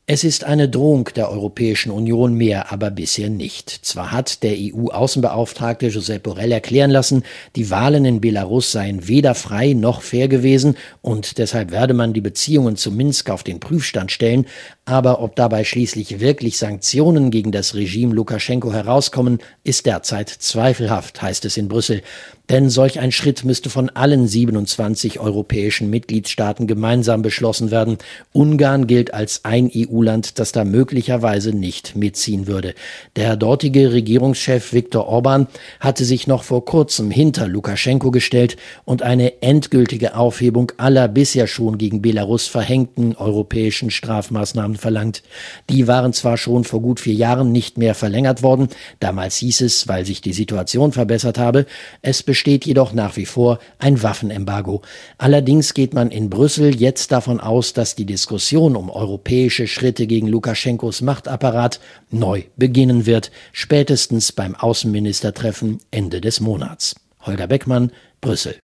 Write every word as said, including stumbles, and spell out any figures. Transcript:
Es ist eine Drohung der Europäischen Union, mehr aber bisher nicht. Zwar hat der E U-Außenbeauftragte Josep Borrell erklären lassen, die Wahlen in Belarus seien weder frei noch fair gewesen und deshalb werde man die Beziehungen zu Minsk auf den Prüfstand stellen, aber ob dabei schließlich wirklich Sanktionen gegen das Regime Lukaschenko herauskommen, ist derzeit zweifelhaft, heißt es in Brüssel. Denn solch ein Schritt müsste von allen siebenundzwanzig europäischen Mitgliedstaaten gemeinsam beschlossen werden. Ungarn gilt als ein E U-Land, das da möglicherweise nicht mitziehen würde. Der dortige Regierungschef Viktor Orban hatte sich noch vor kurzem hinter Lukaschenko gestellt und eine endgültige Aufhebung aller bisher schon gegen Belarus verhängten europäischen Strafmaßnahmen verlangt. Die waren zwar schon vor gut vier Jahren nicht mehr verlängert worden. Damals hieß es, weil sich die Situation verbessert habe, es besteht jedoch nach wie vor ein Waffenembargo. Allerdings geht man in Brüssel jetzt davon aus, dass die Diskussion um europäische Schritte gegen Lukaschenkos Machtapparat neu beginnen wird, spätestens beim Außenministertreffen Ende des Monats. Holger Beckmann, Brüssel.